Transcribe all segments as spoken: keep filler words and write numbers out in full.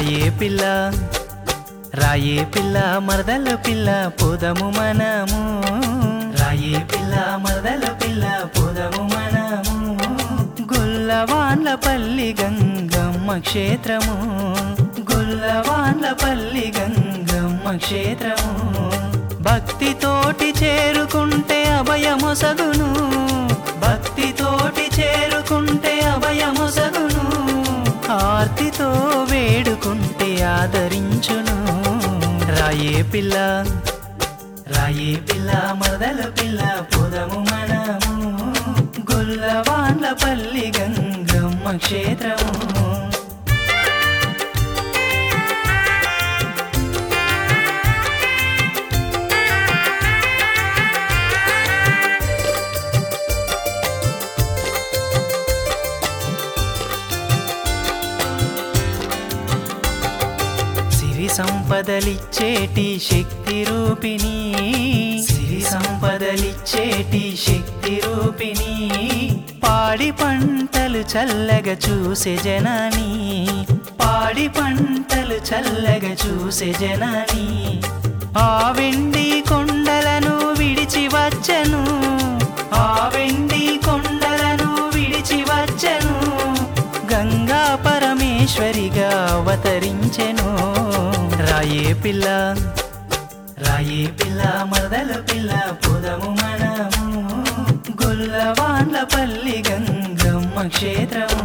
రాయే పిల్ల రాయే పిల్ల మరదలు పిల్ల పోదము మనము రాయే పిల్ల మరదలు పిల్ల పోదము మనము గొల్లవాన్లపల్లి గంగమ్మ క్షేత్రము గొల్లవాన్లపల్లి గంగమ్మ క్షేత్రము భక్తితోటి చేరుకుంటే అభయమొసగును భక్తితోటి చేరుకుంటే అభయమొసగును ఆర్తితో వేడుకుంటే ఆదరించును రాయే పిల్ల రాయే పిల్ల మరదలు పిల్ల పోదము మనము గొల్లవాన్లపల్లి గంగమ్మ క్షేత్రము సంపదలిచ్చేటి శక్తి రూపిణి సిరి సంపదలిచ్చేటి శక్తి రూపిణి పాడి పంటలు చల్లగా చూసే జనాని పాడి పంటలు చల్లగా చూసే జనాని ఆ వెండి కొండలను విడిచి వచ్చను ఆ వెండి కొండలను విడిచి వచ్చను గంగా పరమేశ్వరిగా అవతరించెను రాయే పిల్ల రాయే పిల్ల మరదలు పిల్ల పోదము మనము గొల్లవాన్లపల్లి గంగమ్మ క్షేత్రము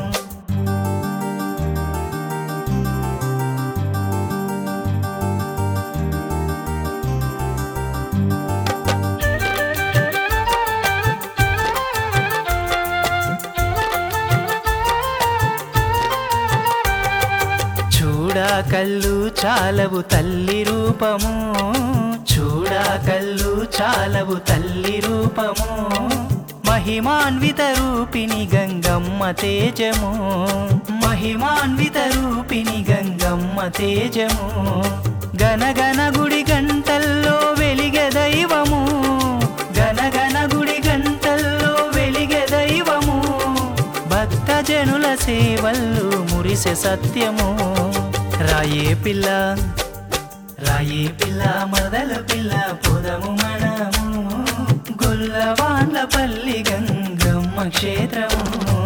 చూడా కళ్ళు చాలవు తల్లి రూపము చూడా కళ్ళు చాలవు తల్లి రూపము మహిమాన్విత రూపిణి గంగమ్మ తేజము మహిమాన్విత రూపిణి గంగమ్మ తేజము గనగన గుడి గంటల్లో వెలిగె దైవము గనగన గుడి గంటల్లో వెలిగె దైవము భక్త జనుల సేవల్లు మురిసె సత్యము రాయే పిల్ల రాయే పిల్ల మరదలు పిల్ల పోదము మనము గొల్లవాన్లపల్లి గంగమ్మ క్షేత్రము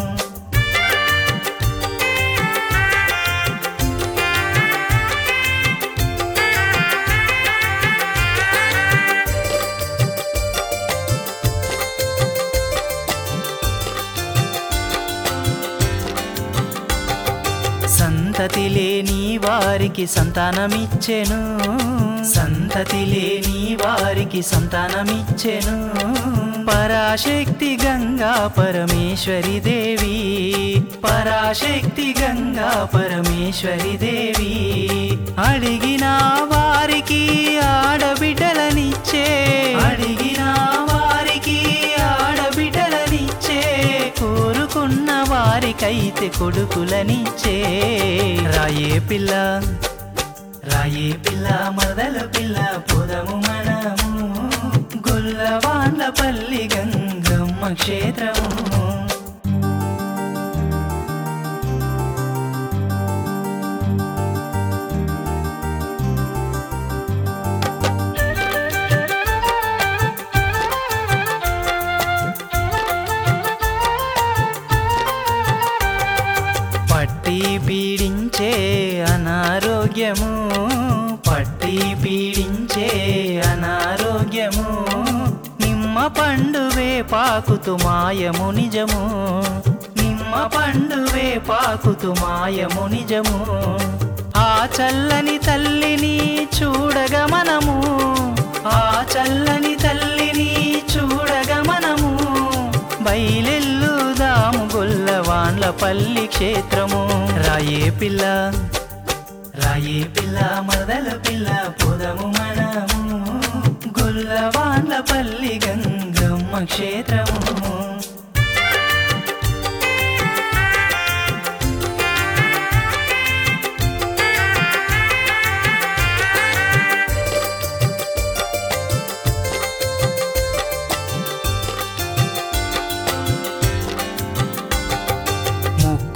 సంతతి లేని వారికి సంతానమిచ్చెను సంతతి లేని వారికి సంతానమిచ్చెను పరాశక్తి గంగా పరమేశ్వరి దేవి పరాశక్తి గంగా పరమేశ్వరి దేవి అడిగిన వారికి ఆడబిడ్డలనిచ్చే అడిగిన వారికి ఆడబిడ్డలనిచ్చే కోరుకున్న వారికైతే కొడుకులనిచ్చే రాయే పిల్ల రాయే పిల్ల మరదలు పిల్ల పోదము మనము గొల్లవాన్లపల్లి గంగమ్మ క్షేత్రము పట్టి పీడించే అనారోగ్యము పట్టి పీడించే అనారోగ్యము నిమ్మ పండువే పాకుతు మాయము నిజము నిమ్మ పండువే పాకుతు మాయము నిజము ఆ చల్లని తల్లిని చూడగా మనము ఆ చల్లని తల్లిని చూడగా మనము బయలెల్లుదాము గొల్లవాన్లపల్లి క్షేత్రము రాయే పిల్ల రాయే పిల్ల మరదలు పిల్ల పోదము మనము గొల్లవాన్లపల్లి గంగమ్మ క్షేత్రము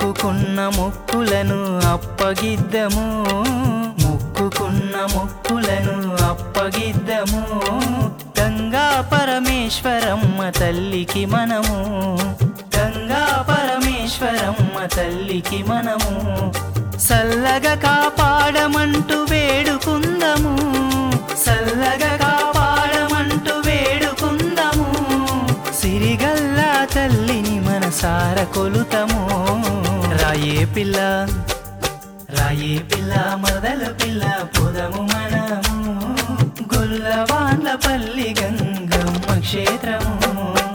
మొక్కుకున్న మొక్కులను అప్పగిద్దము మొక్కుకున్న మొక్కులను అప్పగిద్దము గంగా పరమేశ్వరమ్మ తల్లికి మనము గంగా పరమేశ్వరమ్మ తల్లికి మనము సల్లగా కాపాడమంటూ వేడుకుందము సల్లగా కాపాడమంటూ వేడుకుందము సిరిగల్లా తల్లిని మనసార కొలుతము రాయే పిల్ల రాయే పిల్ల మరదల పిల్ల పొదము మనము గొల్లవాండ్లపల్లి గంగమ్మ క్షేత్రము